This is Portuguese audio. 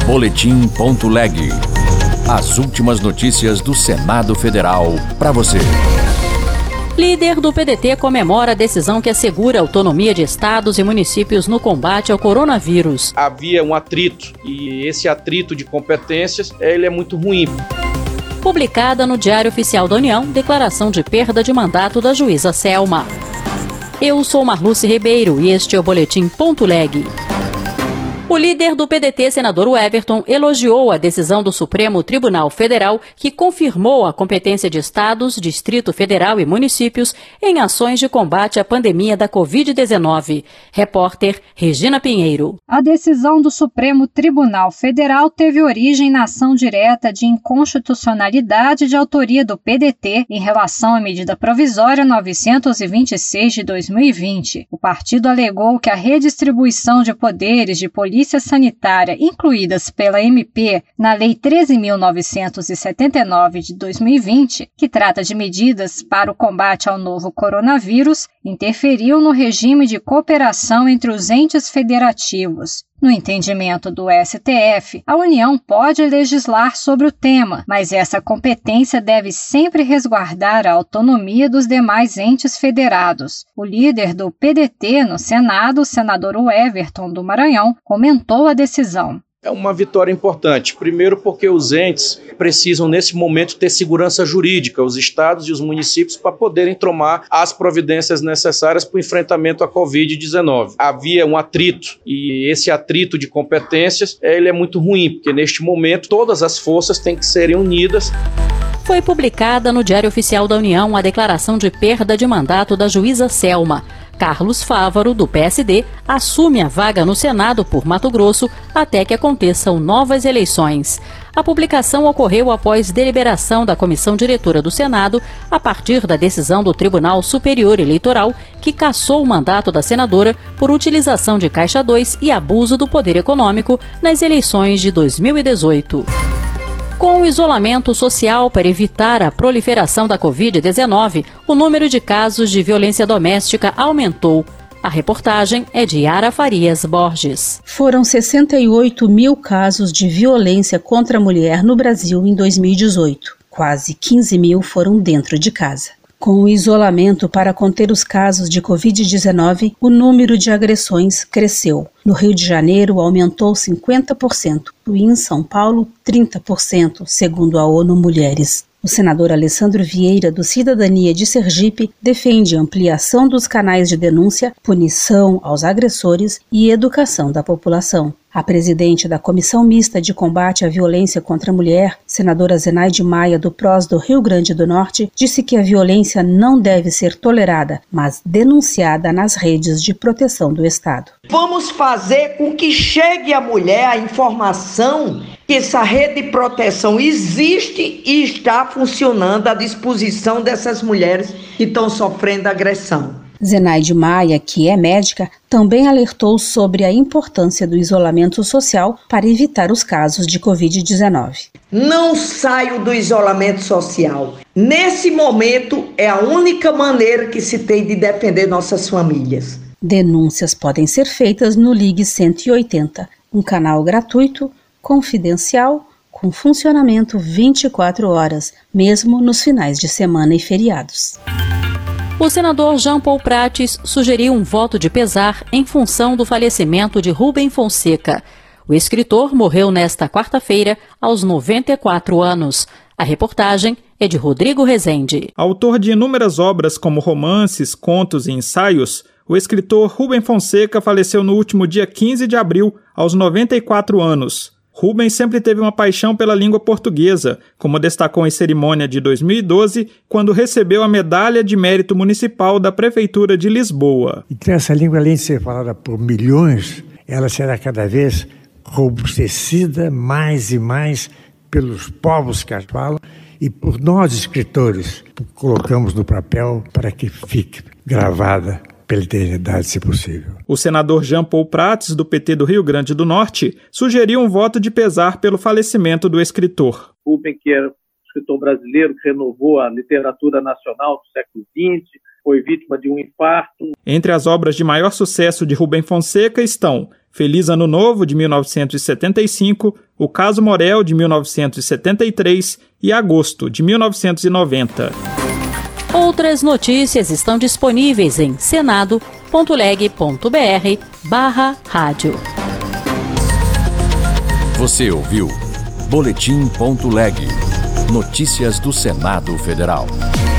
Boletim.leg. As últimas notícias do Senado Federal para você. Líder do PDT comemora a decisão que assegura a autonomia de estados e municípios no combate ao coronavírus. Havia um atrito e esse atrito de competências ele é muito ruim. Publicada no Diário Oficial da União, declaração de perda de mandato da juíza Selma. Eu sou Marluce Ribeiro e este é o Boletim.leg. O líder do PDT, senador Everton, elogiou a decisão do Supremo Tribunal Federal que confirmou a competência de estados, Distrito Federal e municípios em ações de combate à pandemia da Covid-19. Repórter Regina Pinheiro. A decisão do Supremo Tribunal Federal teve origem na ação direta de inconstitucionalidade de autoria do PDT em relação à medida provisória 926 de 2020. O partido alegou que a redistribuição de poderes de polícia sanitária incluídas pela MP na Lei 13.979 de 2020, que trata de medidas para o combate ao novo coronavírus, interferiu no regime de cooperação entre os entes federativos. No entendimento do STF, a União pode legislar sobre o tema, mas essa competência deve sempre resguardar a autonomia dos demais entes federados. O líder do PDT no Senado, o senador Everton do Maranhão, comentou a decisão. É uma vitória importante. Primeiro porque os entes precisam, nesse momento, ter segurança jurídica, os estados e os municípios, para poderem tomar as providências necessárias para o enfrentamento à Covid-19. Havia um atrito e esse atrito de competências ele é muito ruim, porque neste momento todas as forças têm que serem unidas. Foi publicada no Diário Oficial da União a declaração de perda de mandato da juíza Selma. Carlos Fávaro, do PSD, assume a vaga no Senado por Mato Grosso até que aconteçam novas eleições. A publicação ocorreu após deliberação da Comissão Diretora do Senado, a partir da decisão do Tribunal Superior Eleitoral, que cassou o mandato da senadora por utilização de Caixa 2 e abuso do poder econômico nas eleições de 2018. Com o isolamento social para evitar a proliferação da Covid-19, o número de casos de violência doméstica aumentou. A reportagem é de Yara Farias Borges. Foram 68 mil casos de violência contra a mulher no Brasil em 2018. Quase 15 mil foram dentro de casa. Com o isolamento para conter os casos de Covid-19, o número de agressões cresceu. No Rio de Janeiro, aumentou 50% e em São Paulo, 30%, segundo a ONU Mulheres. O senador Alessandro Vieira, do Cidadania de Sergipe, defende ampliação dos canais de denúncia, punição aos agressores e educação da população. A presidente da Comissão Mista de Combate à Violência contra a Mulher, senadora Zenaide Maia, do PROS do Rio Grande do Norte, disse que a violência não deve ser tolerada, mas denunciada nas redes de proteção do Estado. Vamos fazer com que chegue à mulher a informação que essa rede de proteção existe e está funcionando à disposição dessas mulheres que estão sofrendo agressão. Zenaide Maia, que é médica, também alertou sobre a importância do isolamento social para evitar os casos de Covid-19. Não saio do isolamento social. Nesse momento, é a única maneira que se tem de defender nossas famílias. Denúncias podem ser feitas no Ligue 180, um canal gratuito, confidencial, com funcionamento 24 horas, mesmo nos finais de semana e feriados. O senador Jean Paul Prates sugeriu um voto de pesar em função do falecimento de Rubem Fonseca. O escritor morreu nesta quarta-feira, aos 94 anos. A reportagem é de Rodrigo Rezende. Autor de inúmeras obras como romances, contos e ensaios, o escritor Rubem Fonseca faleceu no último dia 15 de abril, aos 94 anos. Rubens sempre teve uma paixão pela língua portuguesa, como destacou em cerimônia de 2012, quando recebeu a Medalha de Mérito Municipal da Prefeitura de Lisboa. Então essa língua, além de ser falada por milhões, ela será cada vez robustecida mais e mais pelos povos que a falam e por nós, escritores, que colocamos no papel para que fique gravada pela eternidade, se possível. O senador Jean Paul Prates, do PT do Rio Grande do Norte, sugeriu um voto de pesar pelo falecimento do escritor. Rubem, que era um escritor brasileiro que renovou a literatura nacional do século XX, foi vítima de um infarto. Entre as obras de maior sucesso de Rubem Fonseca estão Feliz Ano Novo, de 1975, O Caso Morel, de 1973 e Agosto, de 1990. Outras notícias estão disponíveis em senado.leg.br/rádio. Você ouviu Boletim.leg. Notícias do Senado Federal.